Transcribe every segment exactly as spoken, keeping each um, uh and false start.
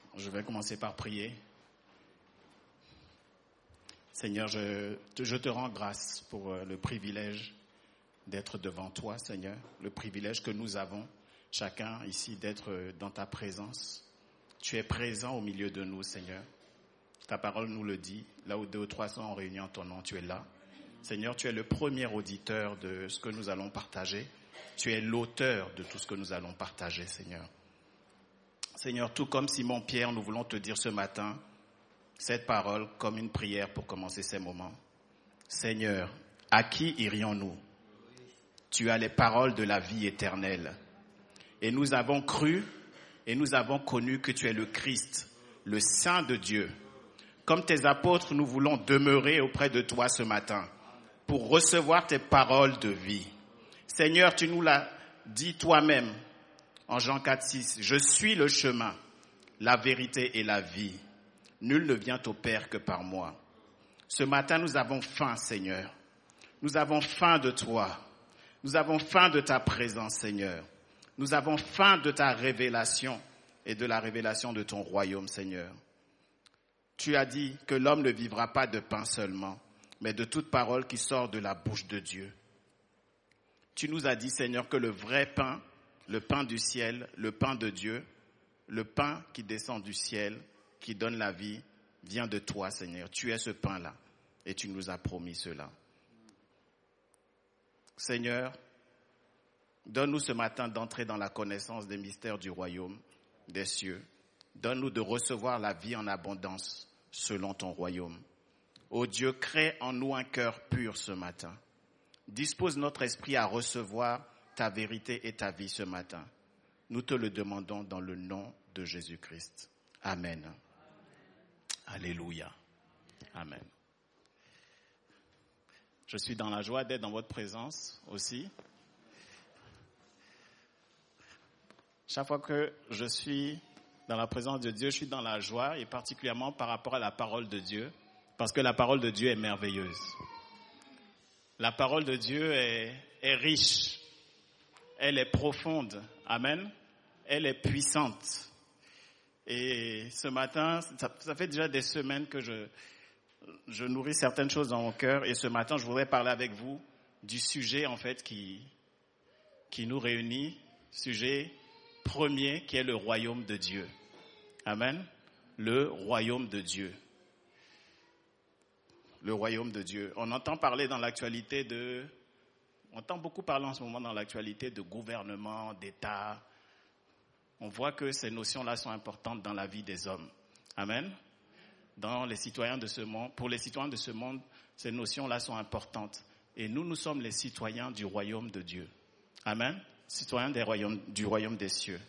Je vais commencer par prier. Seigneur, je, je te rends grâce pour le privilège d'être devant toi, Seigneur. Le privilège que nous avons, chacun ici, d'être dans ta présence. Tu es présent au milieu de nous, Seigneur. Ta parole nous le dit. Là où deux ou trois sont en réunion en ton nom, tu es là. Seigneur, tu es le premier auditeur de ce que nous allons partager. Tu es l'auteur de tout ce que nous allons partager, Seigneur. Seigneur, tout comme Simon-Pierre, nous voulons te dire ce matin cette parole comme une prière pour commencer ces moments. Seigneur, à qui irions-nous? Tu as les paroles de la vie éternelle. Et nous avons cru et nous avons connu que tu es le Christ, le Saint de Dieu. Comme tes apôtres, nous voulons demeurer auprès de toi ce matin pour recevoir tes paroles de vie. Seigneur, tu nous l'as dit toi-même en Jean quatre six. Je suis le chemin, la vérité et la vie. Nul ne vient au Père que par moi. Ce matin, nous avons faim, Seigneur. Nous avons faim de toi. Nous avons faim de ta présence, Seigneur. Nous avons faim de ta révélation et de la révélation de ton royaume, Seigneur. Tu as dit que l'homme ne vivra pas de pain seulement, mais de toute parole qui sort de la bouche de Dieu. Tu nous as dit, Seigneur, que le vrai pain, le pain du ciel, le pain de Dieu, le pain qui descend du ciel, qui donne la vie, vient de toi, Seigneur. Tu es ce pain-là et tu nous as promis cela. Seigneur, donne-nous ce matin d'entrer dans la connaissance des mystères du royaume des cieux. Donne-nous de recevoir la vie en abondance selon ton royaume. Ô Dieu, crée en nous un cœur pur ce matin. Dispose notre esprit à recevoir ta vérité et ta vie ce matin. Nous te le demandons dans le nom de Jésus-Christ. Amen. Alléluia. Amen. Je suis dans la joie d'être dans votre présence aussi. Chaque fois que je suis dans la présence de Dieu, je suis dans la joie et particulièrement par rapport à la parole de Dieu, parce que la parole de Dieu est merveilleuse. La parole de Dieu est, est riche, elle est profonde, amen, elle est puissante. Et ce matin, ça, ça fait déjà des semaines que je, je nourris certaines choses dans mon cœur et ce matin, je voudrais parler avec vous du sujet en fait qui, qui nous réunit, sujet premier qui est le royaume de Dieu. Amen. Le royaume de Dieu. Le royaume de Dieu. On entend parler dans l'actualité de, on entend beaucoup parler en ce moment dans l'actualité de gouvernement, d'État. On voit que ces notions-là sont importantes dans la vie des hommes. Amen. Dans les citoyens de ce monde, pour les citoyens de ce monde, ces notions-là sont importantes. Et nous, nous sommes les citoyens du royaume de Dieu. Amen. Citoyens des royaumes, du royaume des cieux.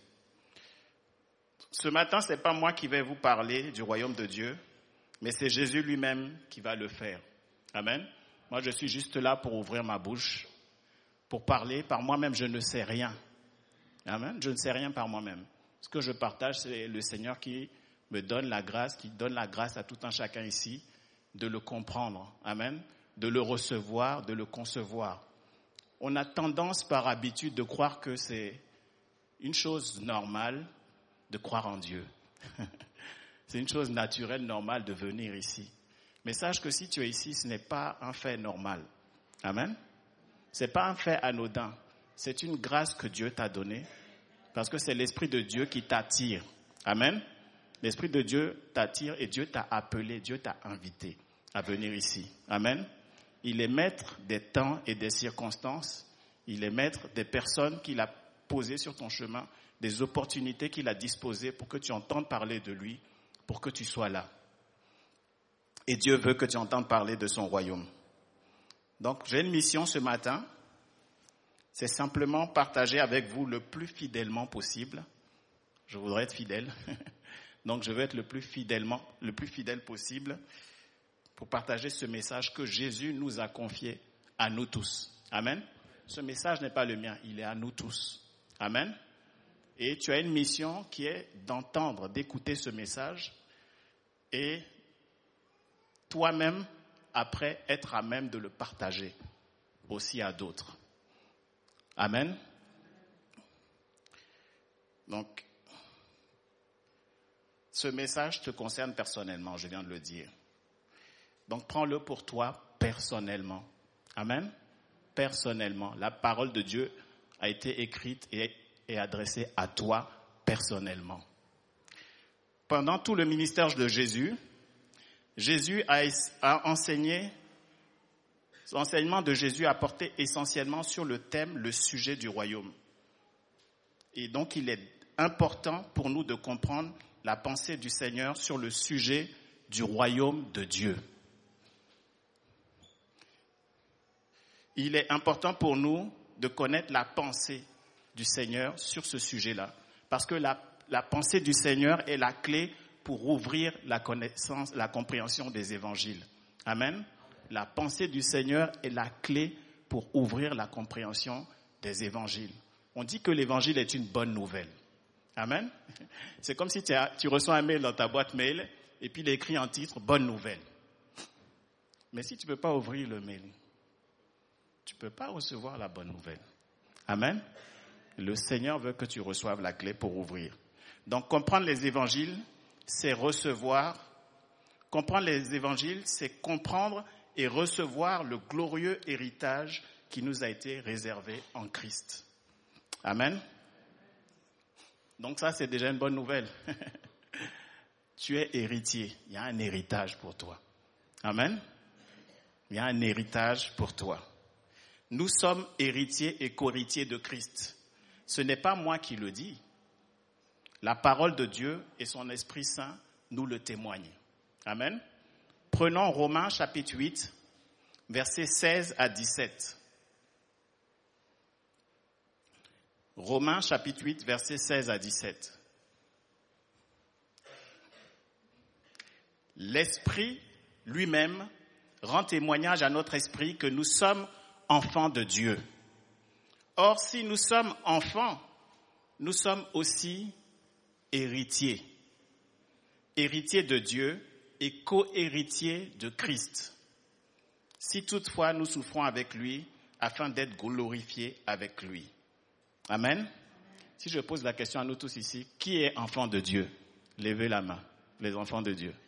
Ce matin, c'est pas moi qui vais vous parler du royaume de Dieu, mais c'est Jésus lui-même qui va le faire. Amen. Moi, je suis juste là pour ouvrir ma bouche, pour parler. Par moi-même, je ne sais rien. Amen. Je ne sais rien par moi-même. Ce que je partage, c'est le Seigneur qui me donne la grâce, qui donne la grâce à tout un chacun ici de le comprendre. Amen. De le recevoir, de le concevoir. On a tendance par habitude de croire que c'est une chose normale de croire en Dieu. C'est une chose naturelle, normale de venir ici. Mais sache que si tu es ici, ce n'est pas un fait normal. Amen. Ce n'est pas un fait anodin. C'est une grâce que Dieu t'a donnée parce que c'est l'Esprit de Dieu qui t'attire. Amen. L'Esprit de Dieu t'attire et Dieu t'a appelé, Dieu t'a invité à venir ici. Amen. Il est maître des temps et des circonstances. Il est maître des personnes qu'il a posées sur ton chemin, des opportunités qu'il a disposées pour que tu entendes parler de lui, pour que tu sois là. Et Dieu veut que tu entendes parler de son royaume. Donc, j'ai une mission ce matin. C'est simplement partager avec vous le plus fidèlement possible. Je voudrais être fidèle. Donc, je veux être le plus fidèlement, le plus fidèle possible pour partager ce message que Jésus nous a confié à nous tous. Amen. Ce message n'est pas le mien, il est à nous tous. Amen. Et tu as une mission qui est d'entendre, d'écouter ce message et toi-même, après, être à même de le partager aussi à d'autres. Amen. Donc, ce message te concerne personnellement, je viens de le dire. Donc prends-le pour toi personnellement. Amen. Personnellement. La parole de Dieu a été écrite et est adressée à toi personnellement. Pendant tout le ministère de Jésus, Jésus a, a enseigné, l'enseignement de Jésus a porté essentiellement sur le thème, le sujet du royaume. Et donc il est important pour nous de comprendre la pensée du Seigneur sur le sujet du royaume de Dieu. Il est important pour nous de connaître la pensée du Seigneur sur ce sujet-là. Parce que la, la pensée du Seigneur est la clé pour ouvrir la connaissance, la compréhension des évangiles. Amen. La pensée du Seigneur est la clé pour ouvrir la compréhension des évangiles. On dit que l'évangile est une bonne nouvelle. Amen. C'est comme si tu, as, tu reçois un mail dans ta boîte mail et puis il est écrit en titre « Bonne nouvelle ». Mais si tu ne peux pas ouvrir le mail, tu ne peux pas recevoir la bonne nouvelle. Amen. Le Seigneur veut que tu reçoives la clé pour ouvrir. Donc comprendre les évangiles, c'est recevoir. Comprendre les évangiles, c'est comprendre et recevoir le glorieux héritage qui nous a été réservé en Christ. Amen. Donc ça, c'est déjà une bonne nouvelle. Tu es héritier. Il y a un héritage pour toi. Amen. Il y a un héritage pour toi. Nous sommes héritiers et co-héritiers de Christ. Ce n'est pas moi qui le dis. La parole de Dieu et son Esprit Saint nous le témoignent. Amen. Prenons Romains chapitre huit, versets seize à dix-sept. Romains chapitre huit, versets seize à dix-sept. L'Esprit lui-même rend témoignage à notre esprit que nous sommes enfants de Dieu. Or, si nous sommes enfants, nous sommes aussi héritiers. Héritiers de Dieu et co-héritiers de Christ. Si toutefois nous souffrons avec lui, afin d'être glorifiés avec lui. Amen. Si je pose la question à nous tous ici, qui est enfant de Dieu? Levez la main, les enfants de Dieu.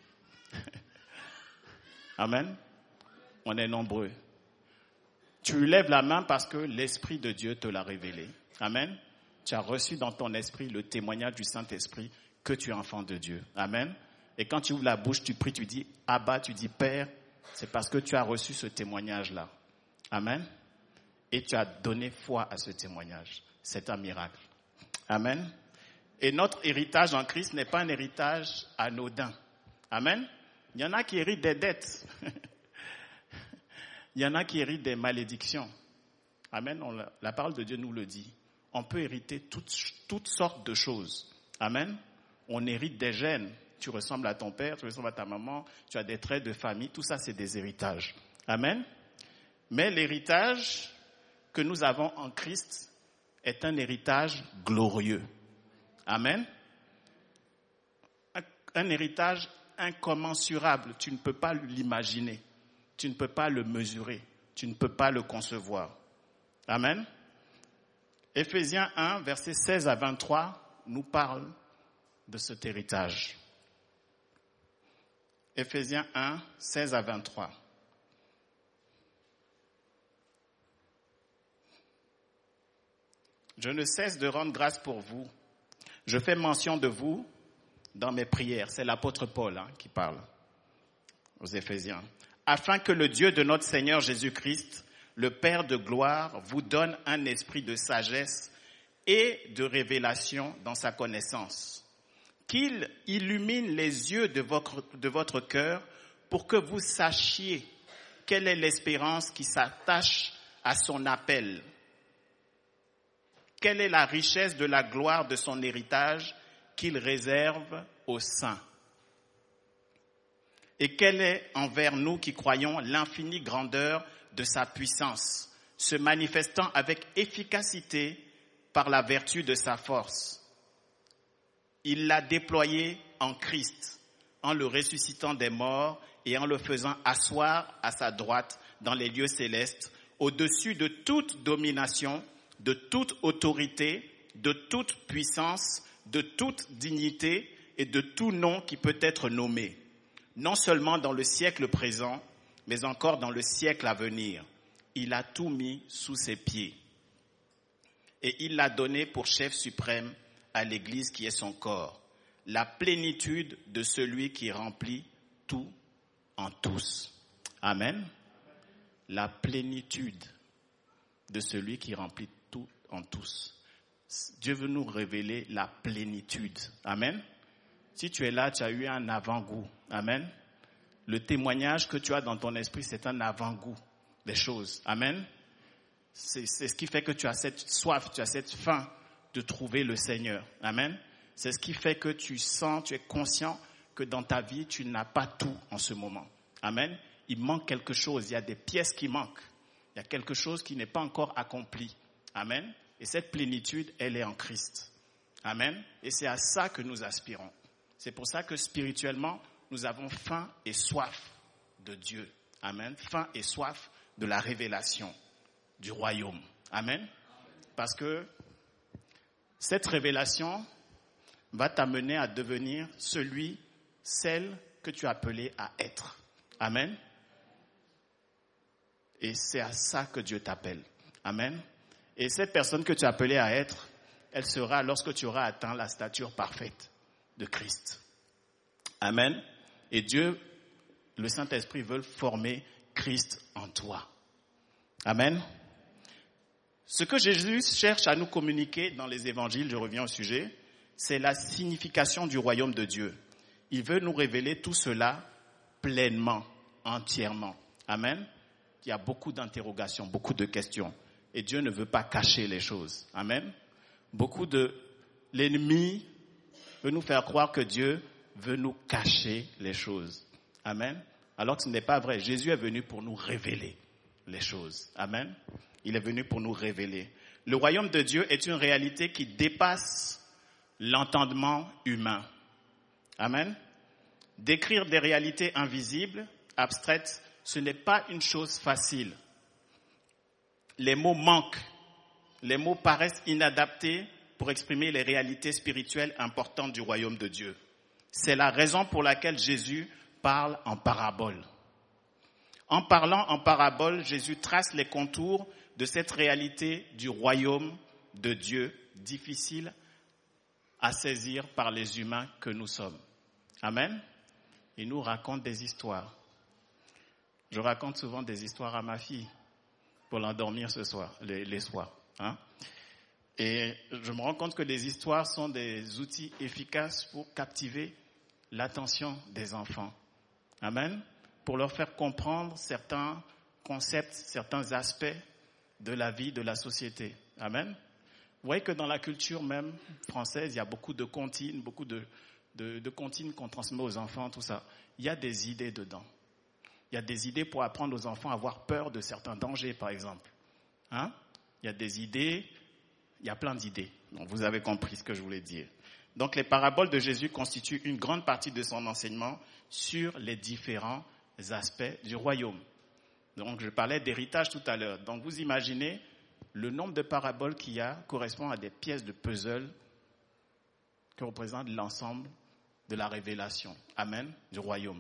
Amen. On est nombreux. Tu lèves la main parce que l'Esprit de Dieu te l'a révélé. Amen. Tu as reçu dans ton esprit le témoignage du Saint-Esprit que tu es enfant de Dieu. Amen. Et quand tu ouvres la bouche, tu pries, tu dis Abba, tu dis Père, c'est parce que tu as reçu ce témoignage-là. Amen. Et tu as donné foi à ce témoignage. C'est un miracle. Amen. Et notre héritage en Christ n'est pas un héritage anodin. Amen. Il y en a qui héritent des dettes. Il y en a qui héritent des malédictions. Amen. On, la parole de Dieu nous le dit. On peut hériter toutes, toutes sortes de choses. Amen. On hérite des gènes. Tu ressembles à ton père, tu ressembles à ta maman, tu as des traits de famille. Tout ça, c'est des héritages. Amen. Mais l'héritage que nous avons en Christ est un héritage glorieux. Amen. Un, un héritage incommensurable. Tu ne peux pas l'imaginer. Tu ne peux pas le mesurer. Tu ne peux pas le concevoir. Amen. Éphésiens un, versets seize à vingt-trois, nous parle de cet héritage. Éphésiens un, seize à vingt-trois. Je ne cesse de rendre grâce pour vous. Je fais mention de vous dans mes prières. C'est l'apôtre Paul hein, qui parle aux Éphésiens. Afin que le Dieu de notre Seigneur Jésus-Christ, le Père de gloire, vous donne un esprit de sagesse et de révélation dans sa connaissance. Qu'il illumine les yeux de votre, de votre cœur pour que vous sachiez quelle est l'espérance qui s'attache à son appel. Quelle est la richesse de la gloire de son héritage qu'il réserve aux saints? Et quelle est envers nous qui croyons l'infinie grandeur de sa puissance, se manifestant avec efficacité par la vertu de sa force? Il l'a déployé en Christ, en le ressuscitant des morts et en le faisant asseoir à sa droite dans les lieux célestes, au-dessus de toute domination, de toute autorité, de toute puissance, de toute dignité et de tout nom qui peut être nommé, non seulement dans le siècle présent, mais encore dans le siècle à venir. Il a tout mis sous ses pieds. Et il l'a donné pour chef suprême à l'Église qui est son corps, la plénitude de celui qui remplit tout en tous. Amen. La plénitude de celui qui remplit tout en tous. Dieu veut nous révéler la plénitude. Amen. Si tu es là, tu as eu un avant-goût. Amen. Le témoignage que tu as dans ton esprit, c'est un avant-goût des choses. Amen. C'est, c'est ce qui fait que tu as cette soif, tu as cette faim de trouver le Seigneur. Amen. C'est ce qui fait que tu sens, tu es conscient que dans ta vie, tu n'as pas tout en ce moment. Amen. Il manque quelque chose, il y a des pièces qui manquent. Il y a quelque chose qui n'est pas encore accompli. Amen. Et cette plénitude, elle est en Christ. Amen. Et c'est à ça que nous aspirons. C'est pour ça que spirituellement, nous avons faim et soif de Dieu. Amen. Faim et soif de la révélation du royaume. Amen. Parce que cette révélation va t'amener à devenir celui, celle que tu es appelé à être. Amen. Et c'est à ça que Dieu t'appelle. Amen. Et cette personne que tu es appelé à être, elle sera lorsque tu auras atteint la stature parfaite de Christ. Amen. Et Dieu, le Saint-Esprit, veut former Christ en toi. Amen. Ce que Jésus cherche à nous communiquer dans les évangiles, je reviens au sujet, c'est la signification du royaume de Dieu. Il veut nous révéler tout cela pleinement, entièrement. Amen. Il y a beaucoup d'interrogations, beaucoup de questions. Et Dieu ne veut pas cacher les choses. Amen. Beaucoup de l'ennemi veut nous faire croire que Dieu veut nous cacher les choses. Amen. Alors que ce n'est pas vrai. Jésus est venu pour nous révéler les choses. Amen. Il est venu pour nous révéler. Le royaume de Dieu est une réalité qui dépasse l'entendement humain. Amen. Décrire des réalités invisibles, abstraites, ce n'est pas une chose facile. Les mots manquent. Les mots paraissent inadaptés pour exprimer les réalités spirituelles importantes du royaume de Dieu. C'est la raison pour laquelle Jésus parle en parabole. En parlant en parabole, Jésus trace les contours de cette réalité du royaume de Dieu, difficile à saisir par les humains que nous sommes. Amen. Il nous raconte des histoires. Je raconte souvent des histoires à ma fille pour l'endormir ce soir, les, les soirs. Hein? Et je me rends compte que les histoires sont des outils efficaces pour captiver l'attention des enfants. Amen. Pour leur faire comprendre certains concepts, certains aspects de la vie, de la société. Amen. Vous voyez que dans la culture même française, il y a beaucoup de comptines, beaucoup de, de, de comptines qu'on transmet aux enfants, tout ça. Il y a des idées dedans. Il y a des idées pour apprendre aux enfants à avoir peur de certains dangers, par exemple. Hein? Il y a des idées, il y a plein d'idées. Donc vous avez compris ce que je voulais dire. Donc les paraboles de Jésus constituent une grande partie de son enseignement sur les différents aspects du royaume. Donc je parlais d'héritage tout à l'heure. Donc vous imaginez le nombre de paraboles qu'il y a correspond à des pièces de puzzle qui représentent l'ensemble de la révélation. Amen, du royaume.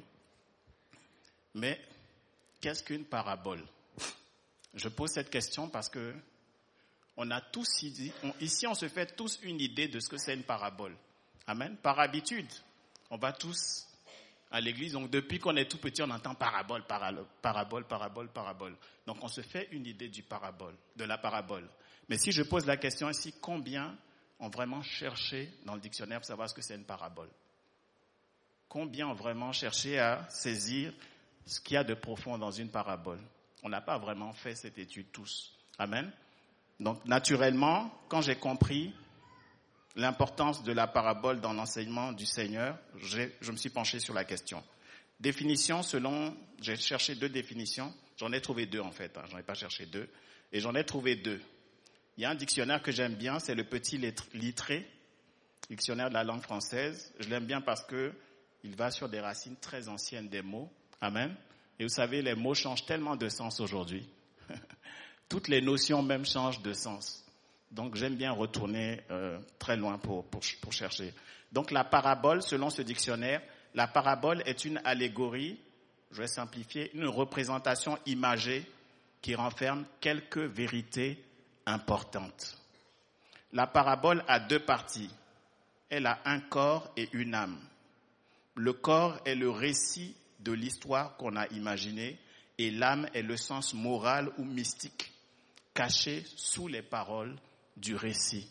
Mais qu'est-ce qu'une parabole? Je pose cette question parce que on a tous ici, on, ici on se fait tous une idée de ce que c'est une parabole. Amen. Par habitude, on va tous à l'église. Donc depuis qu'on est tout petit, on entend parabole, parabole, parabole, parabole, parabole. Donc on se fait une idée du parabole, de la parabole. Mais si je pose la question ici, combien ont vraiment cherché dans le dictionnaire pour savoir ce que c'est une parabole? Combien ont vraiment cherché à saisir ce qu'il y a de profond dans une parabole? On n'a pas vraiment fait cette étude tous. Amen. Donc naturellement, quand j'ai compris l'importance de la parabole dans l'enseignement du Seigneur, j'ai, je me suis penché sur la question. Définition selon, j'ai cherché deux définitions, j'en ai trouvé deux en fait, hein, j'en ai pas cherché deux, et j'en ai trouvé deux. Il y a un dictionnaire que j'aime bien, c'est le Petit Littré, dictionnaire de la langue française. Je l'aime bien parce que il va sur des racines très anciennes des mots. Amen. Et vous savez, les mots changent tellement de sens aujourd'hui. Toutes les notions même changent de sens. Donc j'aime bien retourner euh, très loin pour, pour, pour chercher. Donc la parabole, selon ce dictionnaire, la parabole est une allégorie, je vais simplifier, une représentation imagée qui renferme quelques vérités importantes. La parabole a deux parties. Elle a un corps et une âme. Le corps est le récit de l'histoire qu'on a imaginée et l'âme est le sens moral ou mystique caché sous les paroles du récit.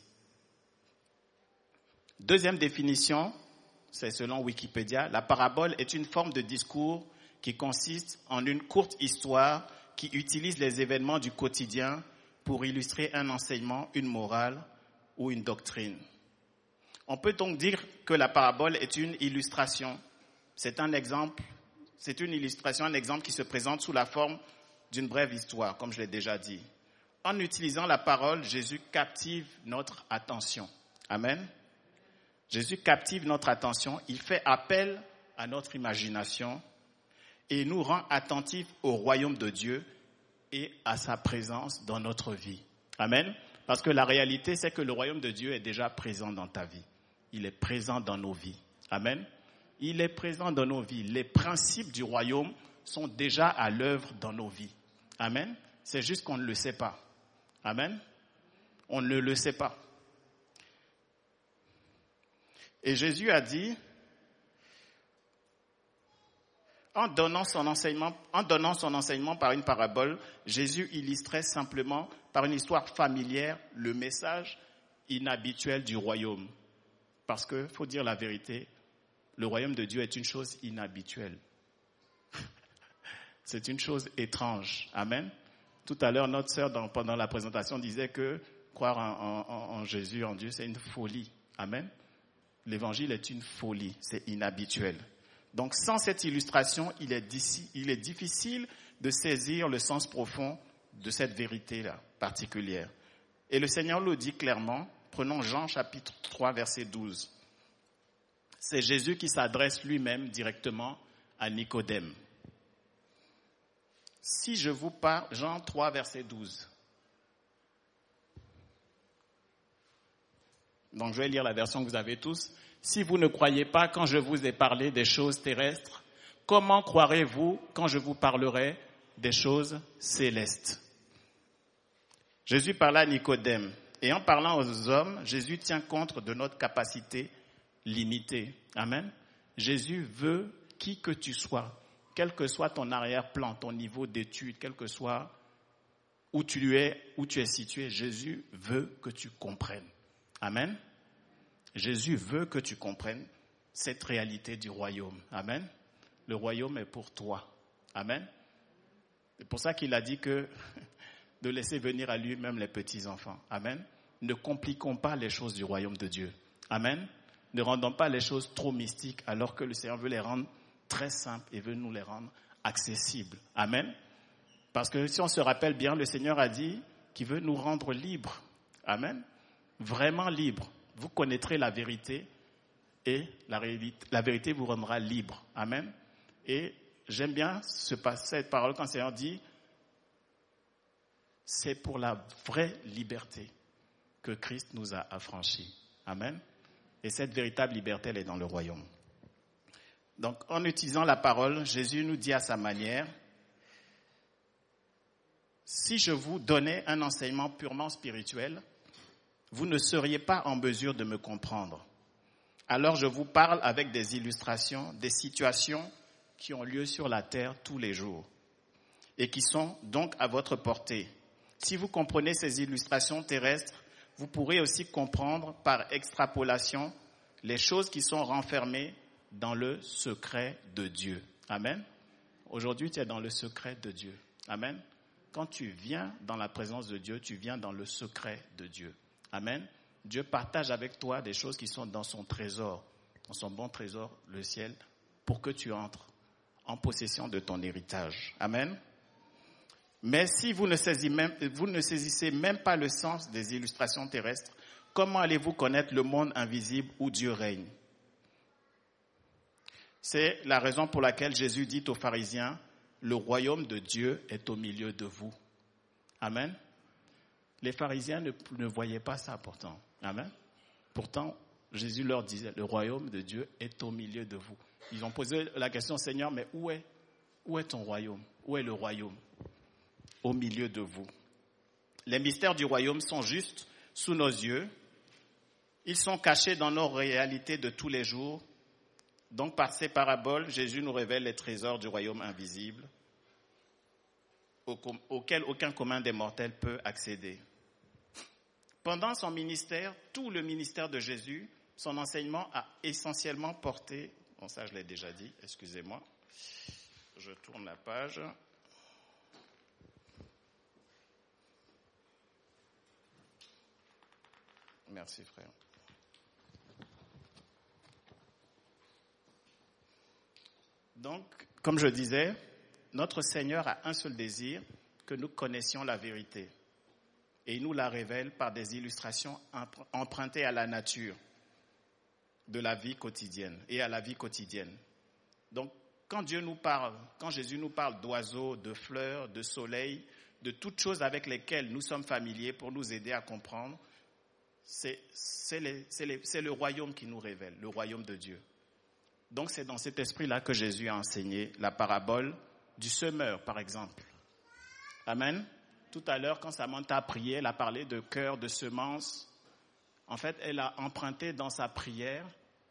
Deuxième définition, c'est selon Wikipédia, la parabole est une forme de discours qui consiste en une courte histoire qui utilise les événements du quotidien pour illustrer un enseignement, une morale ou une doctrine. On peut donc dire que la parabole est une illustration. C'est un exemple, c'est une illustration, un exemple qui se présente sous la forme d'une brève histoire, comme je l'ai déjà dit. En utilisant la parole, Jésus captive notre attention. Amen. Jésus captive notre attention, il fait appel à notre imagination et nous rend attentifs au royaume de Dieu et à sa présence dans notre vie. Amen. Parce que la réalité, c'est que le royaume de Dieu est déjà présent dans ta vie. Il est présent dans nos vies. Amen. Il est présent dans nos vies. Les principes du royaume sont déjà à l'œuvre dans nos vies. Amen. C'est juste qu'on ne le sait pas. Amen. On ne le sait pas. Et Jésus a dit, en donnant son enseignement, en donnant son enseignement par une parabole, Jésus illustrait simplement par une histoire familière le message inhabituel du royaume. Parce que, faut dire la vérité, le royaume de Dieu est une chose inhabituelle. C'est une chose étrange. Amen. Tout à l'heure, notre sœur, dans, pendant la présentation, disait que croire en, en, en Jésus, en Dieu, c'est une folie. Amen. L'évangile est une folie, c'est inhabituel. Donc, sans cette illustration, il est, il est difficile de saisir le sens profond de cette vérité-là particulière. Et le Seigneur le dit clairement. Prenons Jean chapitre trois, verset douze. C'est Jésus qui s'adresse lui-même directement à Nicodème. Si je vous parle, Jean trois, verset douze. Donc je vais lire la version que vous avez tous. Si vous ne croyez pas quand je vous ai parlé des choses terrestres, comment croirez-vous quand je vous parlerai des choses célestes? Jésus parla à Nicodème. Et en parlant aux hommes, Jésus tient compte de notre capacité limitée. Amen. Jésus veut qui que tu sois, quel que soit ton arrière-plan, ton niveau d'études, quel que soit où tu es, où tu es situé, Jésus veut que tu comprennes. Amen. Jésus veut que tu comprennes cette réalité du royaume. Amen. Le royaume est pour toi. Amen. C'est pour ça qu'il a dit que de laisser venir à lui même les petits-enfants. Amen. Ne compliquons pas les choses du royaume de Dieu. Amen. Ne rendons pas les choses trop mystiques alors que le Seigneur veut les rendre très simples et veut nous les rendre accessibles. Amen. Parce que si on se rappelle bien, le Seigneur a dit qu'il veut nous rendre libres. Amen. Vraiment libres. Vous connaîtrez la vérité et la, réalité, la vérité vous rendra libre. Amen. Et j'aime bien ce, cette parole quand le Seigneur dit c'est pour la vraie liberté que Christ nous a affranchis. Amen. Et cette véritable liberté, elle est dans le royaume. Donc, en utilisant la parole, Jésus nous dit à sa manière, si je vous donnais un enseignement purement spirituel, vous ne seriez pas en mesure de me comprendre. Alors je vous parle avec des illustrations, des situations qui ont lieu sur la terre tous les jours et qui sont donc à votre portée. Si vous comprenez ces illustrations terrestres, vous pourrez aussi comprendre par extrapolation les choses qui sont renfermées dans le secret de Dieu. Amen. Aujourd'hui, tu es dans le secret de Dieu. Amen. Quand tu viens dans la présence de Dieu, tu viens dans le secret de Dieu. Amen. Dieu partage avec toi des choses qui sont dans son trésor, dans son bon trésor, le ciel, pour que tu entres en possession de ton héritage. Amen. Mais si vous ne saisissez même, vous ne saisissez même pas le sens des illustrations terrestres, comment allez-vous connaître le monde invisible où Dieu règne? C'est la raison pour laquelle Jésus dit aux pharisiens, le royaume de Dieu est au milieu de vous. Amen. Les pharisiens ne, ne voyaient pas ça pourtant. Amen. Pourtant, Jésus leur disait, le royaume de Dieu est au milieu de vous. Ils ont posé la question, Seigneur, mais où est, où est ton royaume? Où est le royaume? Au milieu de vous. Les mystères du royaume sont juste sous nos yeux. Ils sont cachés dans nos réalités de tous les jours. Donc, par ces paraboles, Jésus nous révèle les trésors du royaume invisible auquel aucun commun des mortels peut accéder. Pendant son ministère, tout le ministère de Jésus, son enseignement a essentiellement porté, bon ça je l'ai déjà dit, excusez-moi, je tourne la page. Merci frère. Donc, comme je disais, notre Seigneur a un seul désir, que nous connaissions la vérité. Et il nous la révèle par des illustrations empruntées à la nature de la vie quotidienne et à la vie quotidienne. Donc, quand Dieu nous parle, quand Jésus nous parle d'oiseaux, de fleurs, de soleil, de toutes choses avec lesquelles nous sommes familiers pour nous aider à comprendre, c'est, c'est, les, c'est, les, c'est le royaume qui nous révèle, le royaume de Dieu. Donc, c'est dans cet esprit-là que Jésus a enseigné la parabole du semeur, par exemple. Amen. Tout à l'heure, quand Samantha a prié, elle a parlé de cœur, de semence. En fait, elle a emprunté dans sa prière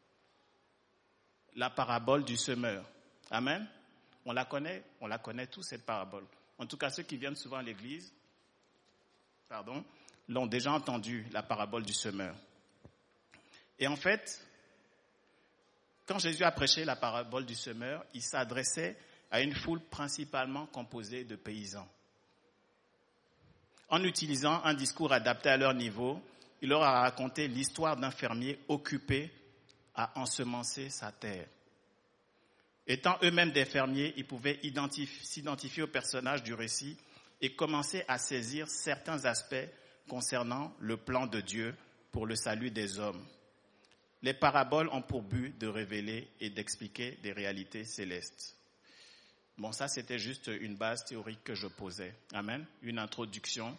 la parabole du semeur. Amen. On la connaît, on la connaît tous, cette parabole. En tout cas, ceux qui viennent souvent à l'église, pardon, l'ont déjà entendu, la parabole du semeur. Et en fait, quand Jésus a prêché la parabole du semeur, il s'adressait à une foule principalement composée de paysans. En utilisant un discours adapté à leur niveau, il leur a raconté l'histoire d'un fermier occupé à ensemencer sa terre. Étant eux-mêmes des fermiers, ils pouvaient identif- s'identifier au personnage du récit et commencer à saisir certains aspects concernant le plan de Dieu pour le salut des hommes. Les paraboles ont pour but de révéler et d'expliquer des réalités célestes. Bon, ça, c'était juste une base théorique que je posais. Amen. Une introduction.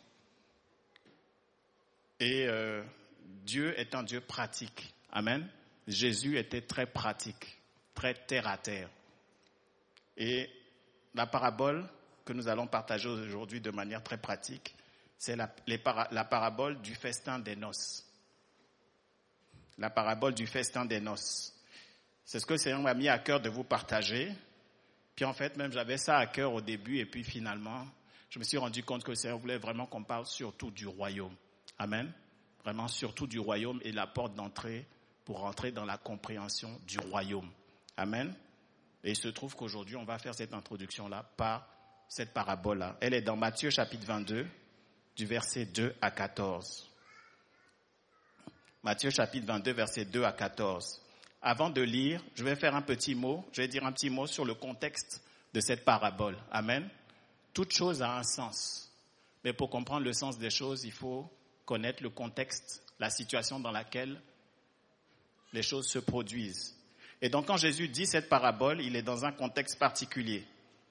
Et euh, Dieu est un Dieu pratique. Amen. Jésus était très pratique, très terre à terre. Et la parabole que nous allons partager aujourd'hui de manière très pratique, c'est la, les para, la parabole du festin des noces. La parabole du festin des noces. C'est ce que le Seigneur m'a mis à cœur de vous partager. Puis en fait, même j'avais ça à cœur au début et puis finalement, je me suis rendu compte que le Seigneur voulait vraiment qu'on parle surtout du royaume. Amen. Vraiment surtout du royaume et la porte d'entrée pour rentrer dans la compréhension du royaume. Amen. Et il se trouve qu'aujourd'hui, on va faire cette introduction-là par cette parabole-là. Elle est dans Matthieu chapitre vingt-deux, du verset deux à quatorze. Matthieu chapitre vingt-deux, verset deux à quatorze. Avant de lire, je vais faire un petit mot, je vais dire un petit mot sur le contexte de cette parabole. Amen. Toute chose a un sens. Mais pour comprendre le sens des choses, il faut connaître le contexte, la situation dans laquelle les choses se produisent. Et donc quand Jésus dit cette parabole, il est dans un contexte particulier.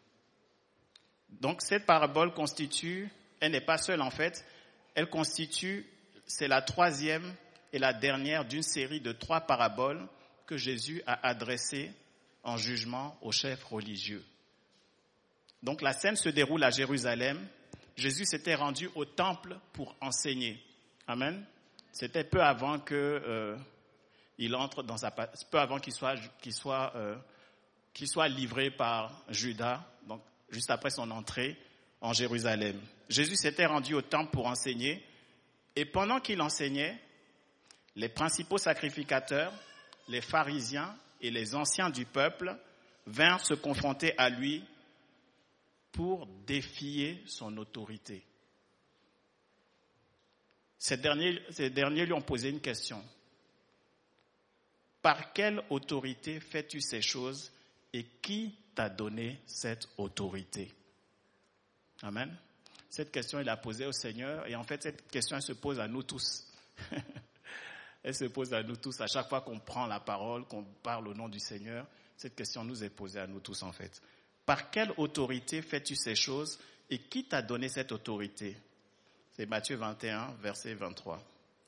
Donc cette parabole constitue, elle n'est pas seule en fait, elle constitue, c'est la troisième et la dernière d'une série de trois paraboles que Jésus a adressées en jugement aux chefs religieux. Donc la scène se déroule à Jérusalem. Jésus s'était rendu au temple pour enseigner. Amen. C'était peu avant que euh, il entre dans sa peu avant qu'il soit qu'il soit euh, qu'il soit livré par Judas. Donc juste après son entrée en Jérusalem. Jésus s'était rendu au temple pour enseigner et pendant qu'il enseignait, les principaux sacrificateurs, les pharisiens et les anciens du peuple vinrent se confronter à lui pour défier son autorité. Ces derniers, ces derniers lui ont posé une question. Par quelle autorité fais-tu ces choses et qui t'a donné cette autorité? Amen. Cette question, il a posée au Seigneur et en fait, cette question, elle se pose à nous tous. Elle se pose à nous tous. À chaque fois qu'on prend la parole, qu'on parle au nom du Seigneur, cette question nous est posée à nous tous en fait. Par quelle autorité fais-tu ces choses et qui t'a donné cette autorité? C'est Matthieu vingt et un, verset vingt-trois.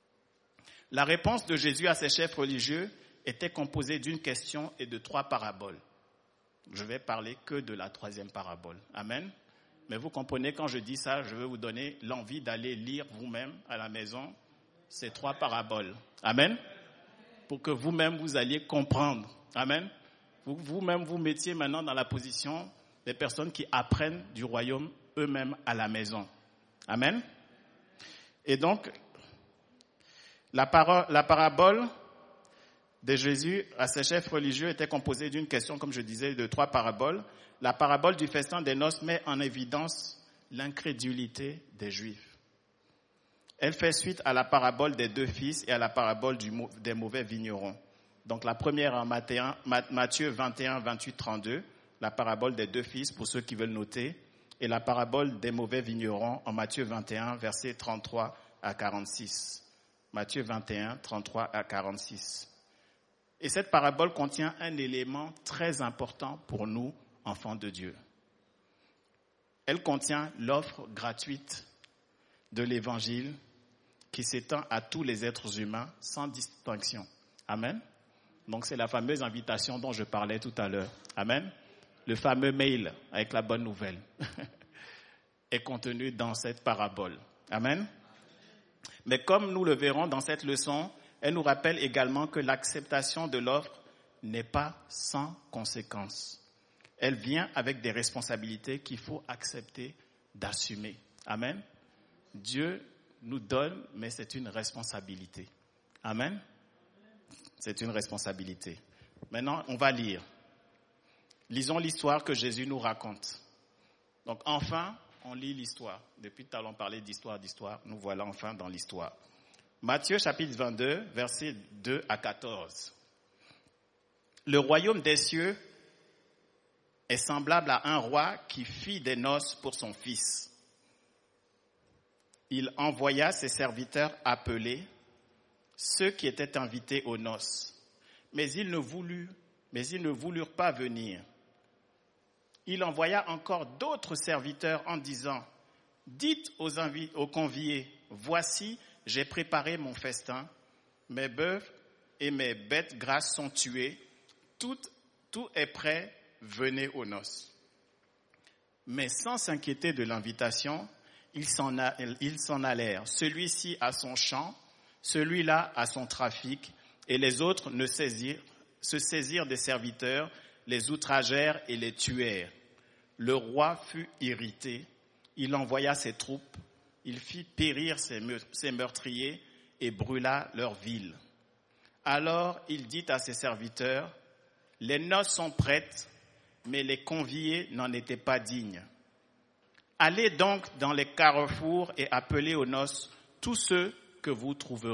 La réponse de Jésus à ses chefs religieux était composée d'une question et de trois paraboles. Je vais parler que de la troisième parabole. Amen. Mais vous comprenez, quand je dis ça, je veux vous donner l'envie d'aller lire vous-même à la maison ces trois paraboles. Amen. Pour que vous-même vous alliez comprendre. Amen. Vous, vous-même vous mettiez maintenant dans la position des personnes qui apprennent du royaume eux-mêmes à la maison. Amen. Et donc, la, parole, la parabole de Jésus à ses chefs religieux était composée d'une question, comme je disais, de trois paraboles. La parabole du festin des noces met en évidence l'incrédulité des Juifs. Elle fait suite à la parabole des deux fils et à la parabole du, des mauvais vignerons. Donc la première en Matthieu vingt et un, vingt-huit, trente-deux, la parabole des deux fils, pour ceux qui veulent noter, et la parabole des mauvais vignerons en Matthieu vingt et un, versets trente-trois à quarante-six. Matthieu vingt et un, trente-trois à quarante-six. Et cette parabole contient un élément très important pour nous, enfants de Dieu. Elle contient l'offre gratuite de l'Évangile qui s'étend à tous les êtres humains sans distinction. Amen. Donc c'est la fameuse invitation dont je parlais tout à l'heure. Amen. Le fameux mail avec la bonne nouvelle est contenu dans cette parabole. Amen. Mais comme nous le verrons dans cette leçon, elle nous rappelle également que l'acceptation de l'offre n'est pas sans conséquences. Elle vient avec des responsabilités qu'il faut accepter d'assumer. Amen. Dieu nous donne, mais c'est une responsabilité. Amen. C'est une responsabilité. Maintenant, on va lire. Lisons l'histoire que Jésus nous raconte. Donc, enfin, on lit l'histoire. Depuis tout à l'heure, on parlait d'histoire, d'histoire. Nous voilà enfin dans l'histoire. Matthieu chapitre vingt-deux, versets deux à quatorze. Le royaume des cieux est semblable à un roi qui fit des noces pour son fils. Il envoya ses serviteurs appeler ceux qui étaient invités aux noces. Mais ils ne voulurent, mais ils ne voulurent pas venir. Il envoya encore d'autres serviteurs en disant, « Dites aux, invi- aux conviés, voici, j'ai préparé mon festin, mes bœufs et mes bêtes grasses sont tués, tout, tout est prêt, venez aux noces. » Mais sans s'inquiéter de l'invitation, ils s'en, a, ils s'en allèrent, celui-ci à son champ, celui-là à son trafic, et les autres ne saisirent, se saisirent des serviteurs, les outragèrent et les tuèrent. Le roi fut irrité, il envoya ses troupes, il fit périr ses meurtriers et brûla leur ville. Alors il dit à ses serviteurs, « Les noces sont prêtes, mais les conviés n'en étaient pas dignes. Allez donc dans les carrefours et appelez aux noces tous ceux que vous trouverez. »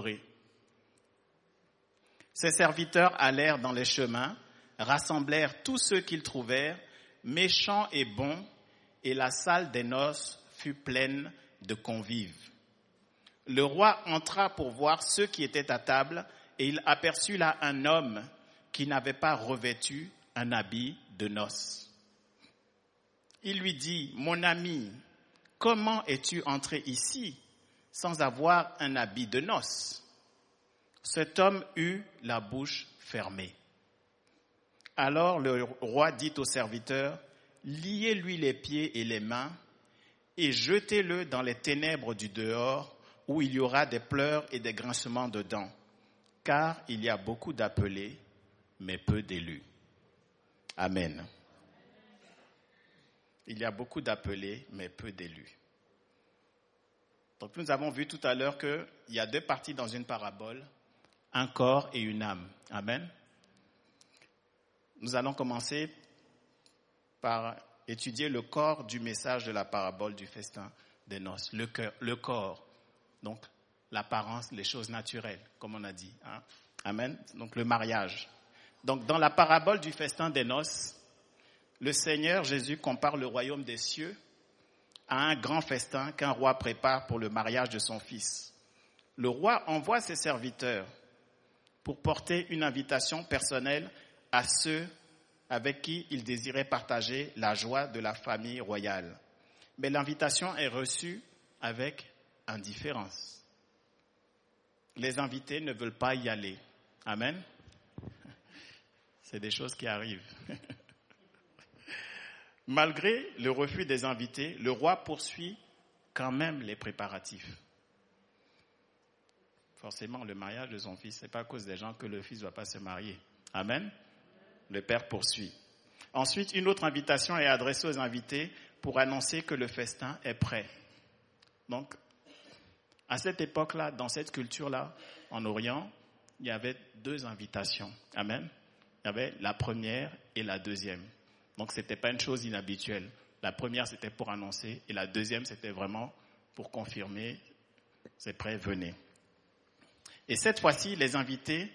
Ses serviteurs allèrent dans les chemins, rassemblèrent tous ceux qu'ils trouvèrent, méchants et bons, et la salle des noces fut pleine de convives. Le roi entra pour voir ceux qui étaient à table, et il aperçut là un homme qui n'avait pas revêtu un habit de noces. Il lui dit, « Mon ami, comment es-tu entré ici sans avoir un habit de noces ?» Cet homme eut la bouche fermée. Alors le roi dit aux serviteurs, « Liez-lui les pieds et les mains et jetez-le dans les ténèbres du dehors où il y aura des pleurs et des grincements de dents, car il y a beaucoup d'appelés, mais peu d'élus. » Amen. Il y a beaucoup d'appelés, mais peu d'élus. Donc nous avons vu tout à l'heure qu'il y a deux parties dans une parabole, un corps et une âme. Amen. Nous allons commencer par étudier le corps du message de la parabole du festin des noces. Le, cœur, le corps, donc l'apparence, les choses naturelles, comme on a dit. Hein? Amen. Donc le mariage. Donc dans la parabole du festin des noces, le Seigneur Jésus compare le royaume des cieux à un grand festin qu'un roi prépare pour le mariage de son fils. Le roi envoie ses serviteurs pour porter une invitation personnelle à ceux avec qui il désirait partager la joie de la famille royale. Mais l'invitation est reçue avec indifférence. Les invités ne veulent pas y aller. Amen. C'est des choses qui arrivent. Malgré le refus des invités, le roi poursuit quand même les préparatifs. Forcément, le mariage de son fils, ce n'est pas à cause des gens que le fils ne va pas se marier. Amen. Le père poursuit. Ensuite, une autre invitation est adressée aux invités pour annoncer que le festin est prêt. Donc, à cette époque-là, dans cette culture-là, en Orient, il y avait deux invitations. Amen. Il y avait la première et la deuxième. Donc, ce n'était pas une chose inhabituelle. La première, c'était pour annoncer, et la deuxième, c'était vraiment pour confirmer, c'est prêt, venez. Et cette fois-ci, les invités,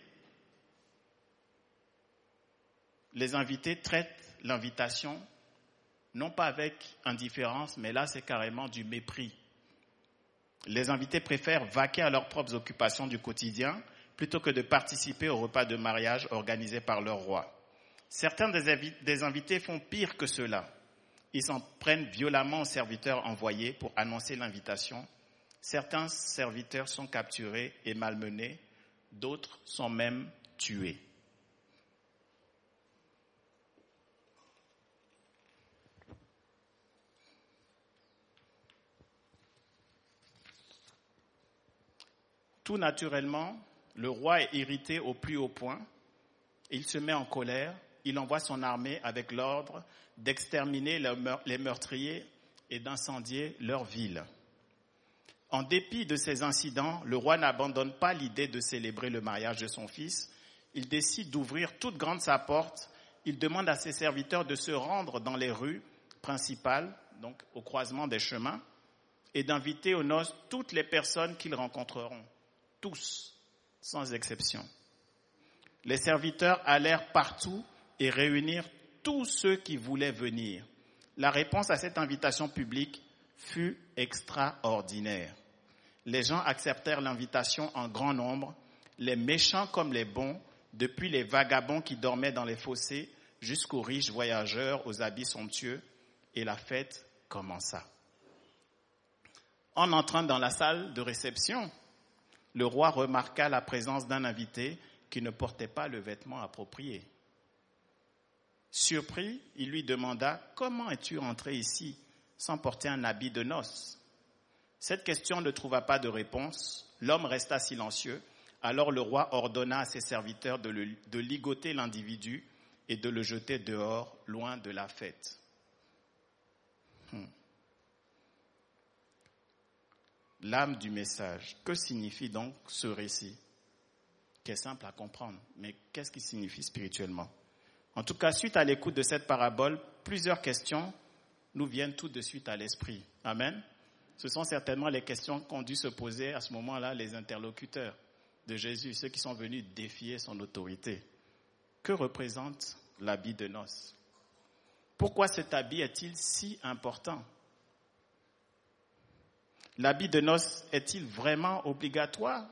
les invités traitent l'invitation, non pas avec indifférence, mais là, c'est carrément du mépris. Les invités préfèrent vaquer à leurs propres occupations du quotidien plutôt que de participer au repas de mariage organisé par leur roi. Certains des invités font pire que cela. Ils s'en prennent violemment aux serviteurs envoyés pour annoncer l'invitation. Certains serviteurs sont capturés et malmenés, d'autres sont même tués. Tout naturellement, le roi est irrité au plus haut point. Il se met en colère. Il envoie son armée avec l'ordre d'exterminer les meurtriers et d'incendier leur ville. En dépit de ces incidents, le roi n'abandonne pas l'idée de célébrer le mariage de son fils. Il décide d'ouvrir toute grande sa porte. Il demande à ses serviteurs de se rendre dans les rues principales, donc au croisement des chemins, et d'inviter aux noces toutes les personnes qu'ils rencontreront. Tous, sans exception. Les serviteurs allèrent partout et réunirent tous ceux qui voulaient venir. La réponse à cette invitation publique fut extraordinaire. Les gens acceptèrent l'invitation en grand nombre, les méchants comme les bons, depuis les vagabonds qui dormaient dans les fossés jusqu'aux riches voyageurs aux habits somptueux, et la fête commença. En entrant dans la salle de réception, le roi remarqua la présence d'un invité qui ne portait pas le vêtement approprié. Surpris, il lui demanda « Comment es-tu entré ici sans porter un habit de noces ?» Cette question ne trouva pas de réponse. L'homme resta silencieux. Alors le roi ordonna à ses serviteurs de, le, de ligoter l'individu et de le jeter dehors, loin de la fête. Hmm. L'âme du message. Que signifie donc ce récit? Qui est simple à comprendre, mais qu'est-ce qu'il signifie spirituellement? En tout cas, suite à l'écoute de cette parabole, plusieurs questions nous viennent tout de suite à l'esprit. Amen. Ce sont certainement les questions qu'ont dû se poser à ce moment-là les interlocuteurs de Jésus, ceux qui sont venus défier son autorité. Que représente l'habit de noces? Pourquoi cet habit est-il si important? L'habit de noces est-il vraiment obligatoire?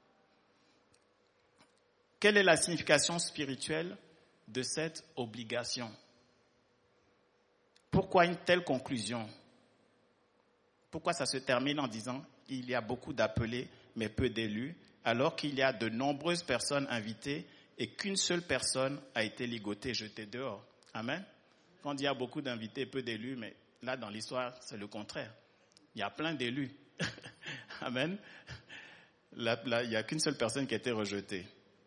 Quelle est la signification spirituelle de cette obligation? Pourquoi une telle conclusion? Pourquoi ça se termine en disant il y a beaucoup d'appelés mais peu d'élus, alors qu'il y a de nombreuses personnes invitées et qu'une seule personne a été ligotée, jetée dehors? Amen. Quand il y a beaucoup d'invités et peu d'élus, mais là dans l'histoire c'est le contraire. Il y a plein d'élus. Amen. Là, là, il n'y a qu'une seule personne qui a été rejetée.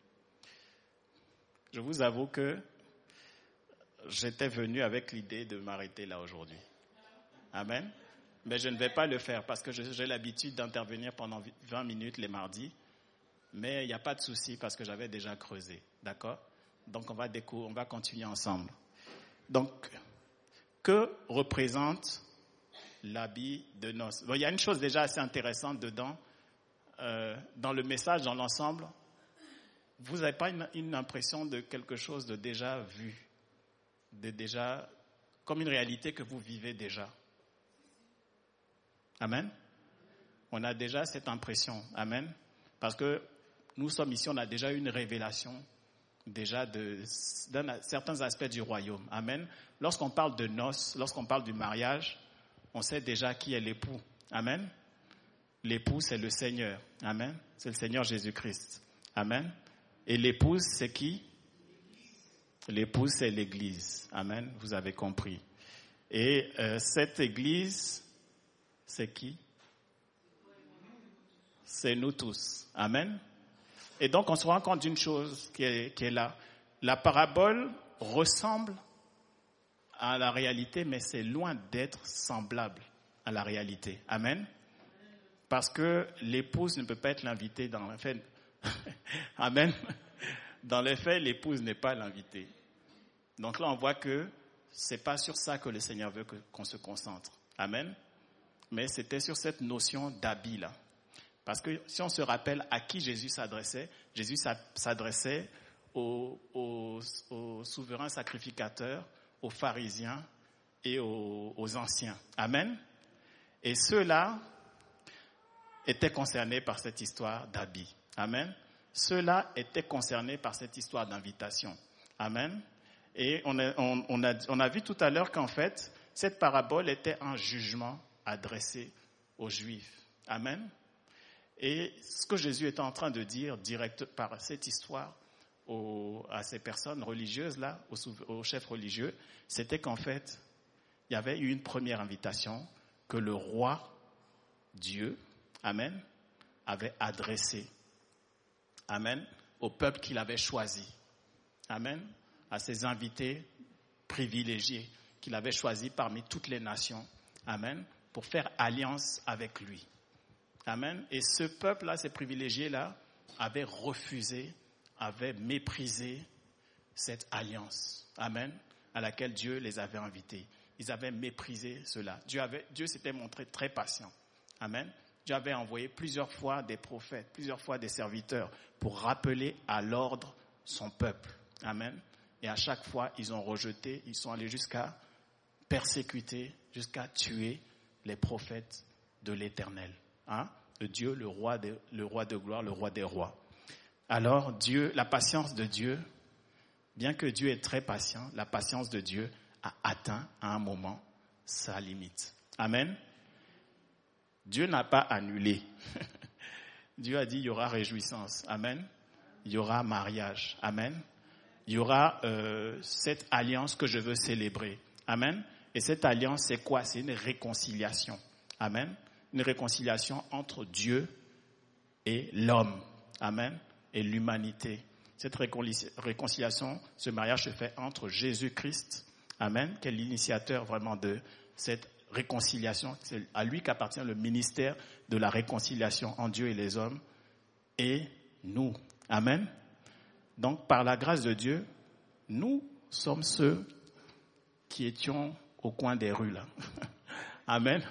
Je vous avoue que j'étais venu avec l'idée de m'arrêter là aujourd'hui. Amen. Mais je ne vais pas le faire parce que j'ai l'habitude d'intervenir pendant vingt minutes les mardis. Mais il n'y a pas de souci parce que j'avais déjà creusé. D'accord? Donc on va découvrir, on va continuer ensemble. Donc, que représente l'habit de noces? Bon, il y a une chose déjà assez intéressante dedans. Euh, dans le message, dans l'ensemble, vous n'avez pas une, une impression de quelque chose de déjà vu, de déjà, comme une réalité que vous vivez déjà. Amen. On a déjà cette impression. Amen. Parce que nous sommes ici, on a déjà une révélation déjà de, de certains aspects du royaume. Amen. Lorsqu'on parle de noces, lorsqu'on parle du mariage, on sait déjà qui est l'époux. Amen. L'époux, c'est le Seigneur. Amen. C'est le Seigneur Jésus-Christ. Amen. Et l'épouse, c'est qui? L'épouse, c'est l'Église. Amen. Vous avez compris. Et euh, cette Église, c'est qui? C'est nous tous. Amen. Et donc, on se rend compte d'une chose qui est, qui est là. La parabole ressemble à la réalité, mais c'est loin d'être semblable à la réalité. Amen. Parce que l'épouse ne peut pas être l'invitée dans les faits. Amen. Dans les faits, l'épouse n'est pas l'invitée. Donc là, on voit que c'est pas sur ça que le Seigneur veut que, qu'on se concentre. Amen. Mais c'était sur cette notion d'habit là. Parce que si on se rappelle à qui Jésus s'adressait, Jésus s'adressait aux, aux, aux souverains sacrificateurs, aux pharisiens et aux, aux anciens. Amen. Et ceux-là étaient concernés par cette histoire d'habit. Amen. Ceux-là étaient concernés par cette histoire d'invitation. Amen. Et on a, on, on a, on a vu tout à l'heure qu'en fait, cette parabole était un jugement adressé aux Juifs. Amen. Et ce que Jésus était en train de dire direct par cette histoire aux, à ces personnes religieuses-là, aux, aux chefs religieux, c'était qu'en fait, il y avait eu une première invitation que le roi Dieu, Amen, avait adressée, Amen, au peuple qu'il avait choisi, Amen, à ses invités privilégiés qu'il avait choisis parmi toutes les nations, Amen, pour faire alliance avec lui. Amen. Et ce peuple-là, ces privilégiés-là, avaient refusé, avaient méprisé cette alliance, Amen, à laquelle Dieu les avait invités. Ils avaient méprisé cela. Dieu avait, Dieu s'était montré très patient. Amen. Dieu avait envoyé plusieurs fois des prophètes, plusieurs fois des serviteurs pour rappeler à l'ordre son peuple. Amen. Et à chaque fois, ils ont rejeté, ils sont allés jusqu'à persécuter, jusqu'à tuer les prophètes de l'Éternel. Hein? Le Dieu, le roi, de, le roi de gloire, le roi des rois. Alors, Dieu, la patience de Dieu, bien que Dieu est très patient, la patience de Dieu a atteint à un moment sa limite. Amen. Dieu n'a pas annulé. Dieu a dit il y aura réjouissance. Amen. Il y aura mariage. Amen. Il y aura euh, cette alliance que je veux célébrer. Amen. Et cette alliance, c'est quoi? C'est une réconciliation. Amen. Une réconciliation entre Dieu et l'homme. Amen. Et l'humanité. Cette réconciliation, ce mariage se fait entre Jésus-Christ, Amen, qui est l'initiateur vraiment de cette réconciliation. C'est à lui qu'appartient le ministère de la réconciliation entre Dieu et les hommes et nous. Amen. Donc, par la grâce de Dieu, nous sommes ceux qui étions au coin des rues là. Amen.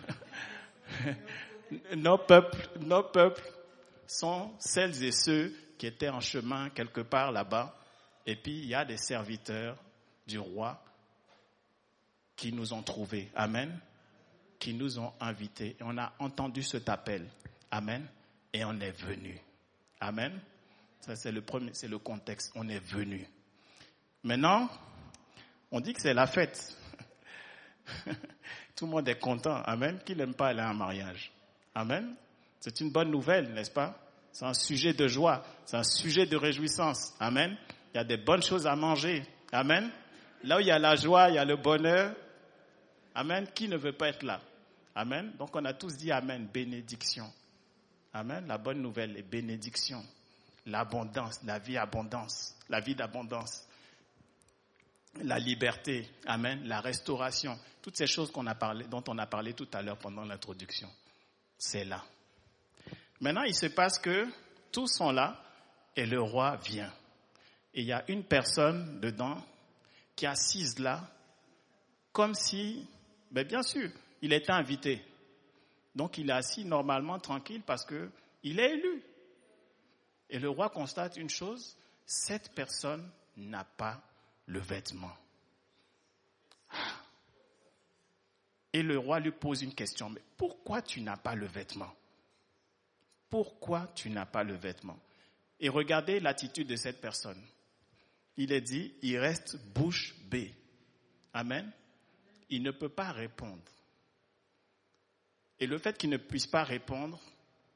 Nos peuples, nos peuples sont celles et ceux qui étaient en chemin quelque part là-bas. Et puis, il y a des serviteurs du roi qui nous ont trouvés. Amen. Qui nous ont invités. Et on a entendu cet appel. Amen. Et on est venu. Amen. Ça, c'est le premier, c'est le contexte. On est venu. Maintenant, on dit que c'est la fête. Tout le monde est content. Amen. Qui n'aime pas aller à un mariage? Amen. C'est une bonne nouvelle, n'est-ce pas? C'est un sujet de joie. C'est un sujet de réjouissance. Amen. Il y a des bonnes choses à manger. Amen. Là où il y a la joie, il y a le bonheur. Amen. Qui ne veut pas être là? Amen. Donc on a tous dit Amen. Bénédiction. Amen. La bonne nouvelle est bénédiction. L'abondance, la vie abondance. La vie d'abondance. La liberté. Amen. La restauration. Toutes ces choses qu'on a parlé, dont on a parlé tout à l'heure pendant l'introduction. C'est là. Maintenant, il se passe que tous sont là et le roi vient. Et il y a une personne dedans qui est assise là, comme si, ben bien sûr, il était invité. Donc il est assis normalement tranquille parce que il est élu. Et le roi constate une chose, cette personne n'a pas le vêtement. Et le roi lui pose une question, mais pourquoi tu n'as pas le vêtement? Pourquoi tu n'as pas le vêtement? Et regardez l'attitude de cette personne. Il est dit, il reste bouche bée. Amen. Il ne peut pas répondre. Et le fait qu'il ne puisse pas répondre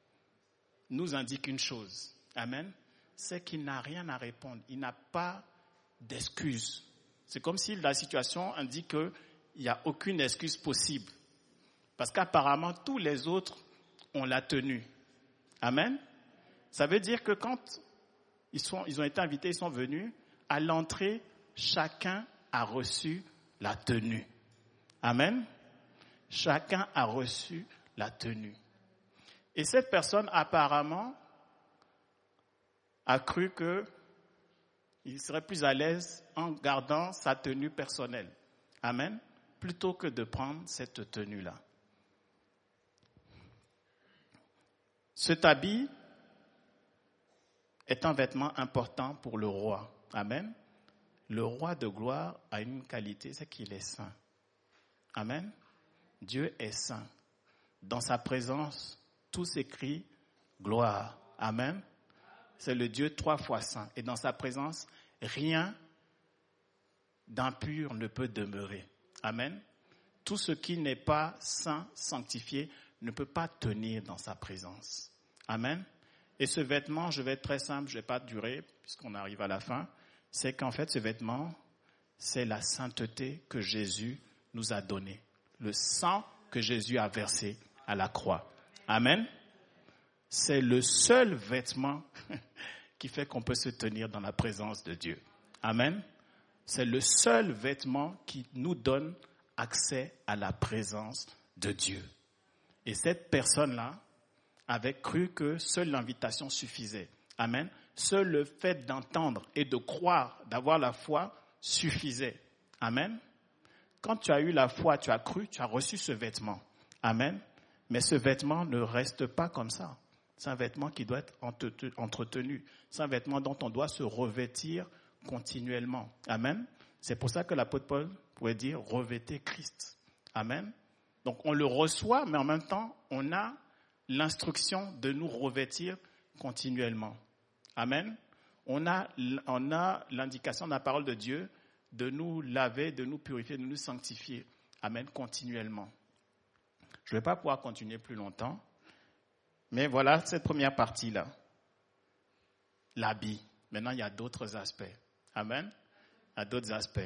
nous indique une chose. Amen. C'est qu'il n'a rien à répondre. Il n'a pas d'excuse. C'est comme si la situation indique qu'il n'y a aucune excuse possible. Parce qu'apparemment, tous les autres ont la tenue. Amen. Ça veut dire que quand ils, sont, ils ont été invités, ils sont venus, à l'entrée, chacun a reçu la tenue. Amen. Chacun a reçu la tenue. Et cette personne, apparemment, a cru qu'il serait plus à l'aise en gardant sa tenue personnelle. Amen. Plutôt que de prendre cette tenue-là. Cet habit est un vêtement important pour le roi. Amen. Le roi de gloire a une qualité, c'est qu'il est saint. Amen. Dieu est saint. Dans sa présence, tout s'écrit gloire. Amen. C'est le Dieu trois fois saint. Et dans sa présence, rien d'impur ne peut demeurer. Amen. Tout ce qui n'est pas saint, sanctifié, ne peut pas tenir dans sa présence. Amen. Et ce vêtement, je vais être très simple, je ne vais pas durer, puisqu'on arrive à la fin, c'est qu'en fait, ce vêtement, c'est la sainteté que Jésus nous a donnée. Le sang que Jésus a versé à la croix. Amen. C'est le seul vêtement qui fait qu'on peut se tenir dans la présence de Dieu. Amen. C'est le seul vêtement qui nous donne accès à la présence de Dieu. Et cette personne-là avait cru que seule l'invitation suffisait. Amen. Seul le fait d'entendre et de croire, d'avoir la foi, suffisait. Amen. Quand tu as eu la foi, tu as cru, tu as reçu ce vêtement. Amen. Mais ce vêtement ne reste pas comme ça. C'est un vêtement qui doit être entretenu. C'est un vêtement dont on doit se revêtir continuellement. Amen. C'est pour ça que l'apôtre Paul pouvait dire « revêtez Christ ». Amen. Donc on le reçoit, mais en même temps, on a l'instruction de nous revêtir continuellement. Amen. On a, on a l'indication de la parole de Dieu de nous laver, de nous purifier, de nous sanctifier. Amen, continuellement. Je ne vais pas pouvoir continuer plus longtemps, mais voilà cette première partie-là. L'habit. Maintenant, il y a d'autres aspects. Amen. Il y a d'autres aspects.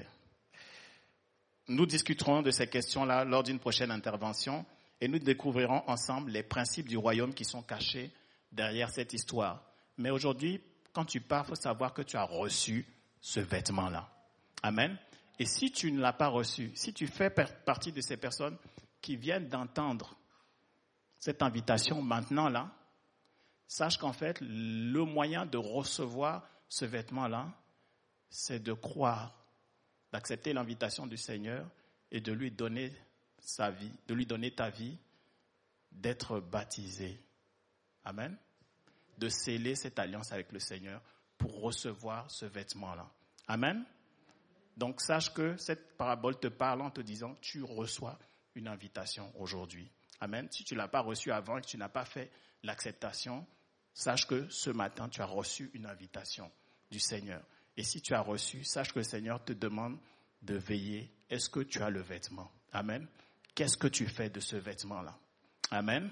Nous discuterons de ces questions-là lors d'une prochaine intervention et nous découvrirons ensemble les principes du royaume qui sont cachés derrière cette histoire. Mais aujourd'hui, quand tu pars, il faut savoir que tu as reçu ce vêtement-là. Amen. Et si tu ne l'as pas reçu, si tu fais partie de ces personnes qui viennent d'entendre cette invitation maintenant-là, sache qu'en fait, le moyen de recevoir ce vêtement-là, c'est de croire, d'accepter l'invitation du Seigneur et de lui donner sa vie, de lui donner ta vie, d'être baptisé. Amen. De sceller cette alliance avec le Seigneur pour recevoir ce vêtement-là. Amen. Donc, sache que cette parabole te parle en te disant, tu reçois une invitation aujourd'hui. Amen. Si tu ne l'as pas reçue avant et que tu n'as pas fait l'acceptation, sache que ce matin, tu as reçu une invitation du Seigneur. Et si tu as reçu, sache que le Seigneur te demande de veiller. Est-ce que tu as le vêtement? Amen. Qu'est-ce que tu fais de ce vêtement-là? Amen.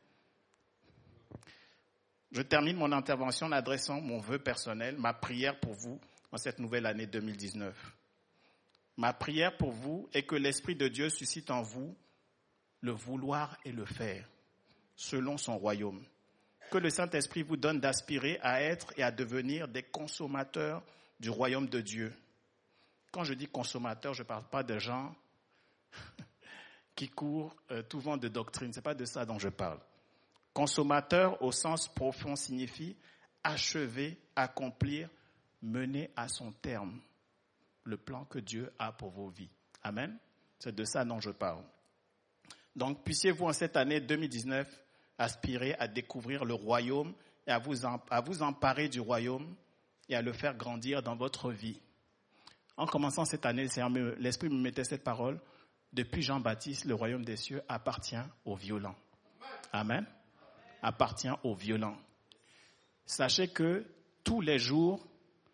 Je termine mon intervention en adressant mon vœu personnel, ma prière pour vous en cette nouvelle année deux mille dix-neuf. Ma prière pour vous est que l'Esprit de Dieu suscite en vous le vouloir et le faire, selon son royaume. Que le Saint-Esprit vous donne d'aspirer à être et à devenir des consommateurs du royaume de Dieu. Quand je dis consommateurs, je ne parle pas de gens qui courent euh, tout vent de doctrine. Ce n'est pas de ça dont je parle. Consommateur au sens profond signifie achever, accomplir, mener à son terme le plan que Dieu a pour vos vies. Amen. C'est de ça dont je parle. Donc, puissiez-vous en cette année deux mille dix-neuf aspirer à découvrir le royaume et à vous, en, à vous emparer du royaume et à le faire grandir dans votre vie. En commençant cette année, l'Esprit me mettait cette parole. Depuis Jean-Baptiste, le royaume des cieux appartient aux violents. Amen. Appartient aux violents. Sachez que tous les jours,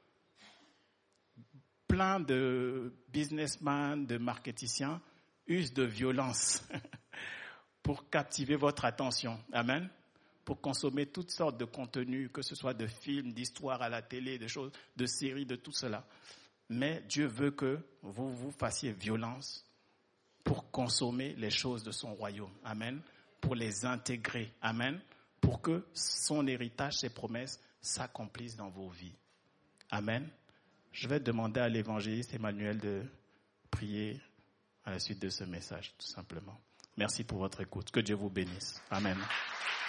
plein de businessmen, de marketiciens usent de violence pour captiver votre attention. Amen. pour consommer toutes sortes de contenus, que ce soit de films, d'histoires à la télé, de choses, de séries, de tout cela. Mais Dieu veut que vous vous fassiez violence pour consommer les choses de son royaume. Amen. Pour les intégrer. Amen. Pour que son héritage, ses promesses s'accomplissent dans vos vies. Amen. Je vais demander à l'évangéliste Emmanuel de prier à la suite de ce message, tout simplement. Merci pour votre écoute. Que Dieu vous bénisse. Amen.